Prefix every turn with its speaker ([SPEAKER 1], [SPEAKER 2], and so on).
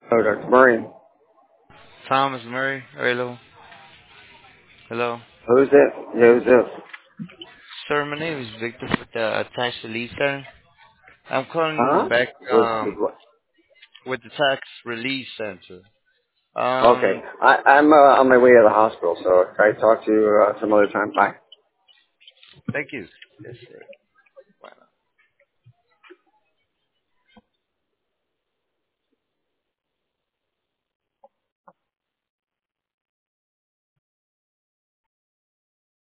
[SPEAKER 1] Oh, Dr. Murray.
[SPEAKER 2] Thomas Murray. Hello. Hello.
[SPEAKER 1] Who's this? Yeah, who's this?
[SPEAKER 2] Sir, my name is Victor with the Tax Relief Center. I'm calling
[SPEAKER 1] Huh?
[SPEAKER 2] back
[SPEAKER 1] With what?
[SPEAKER 2] with the Tax Relief Center.
[SPEAKER 1] Okay.
[SPEAKER 2] Um,
[SPEAKER 1] I'm on my way to the hospital, so can I talk to you some other time? Bye.
[SPEAKER 2] Thank you. Yes, sir.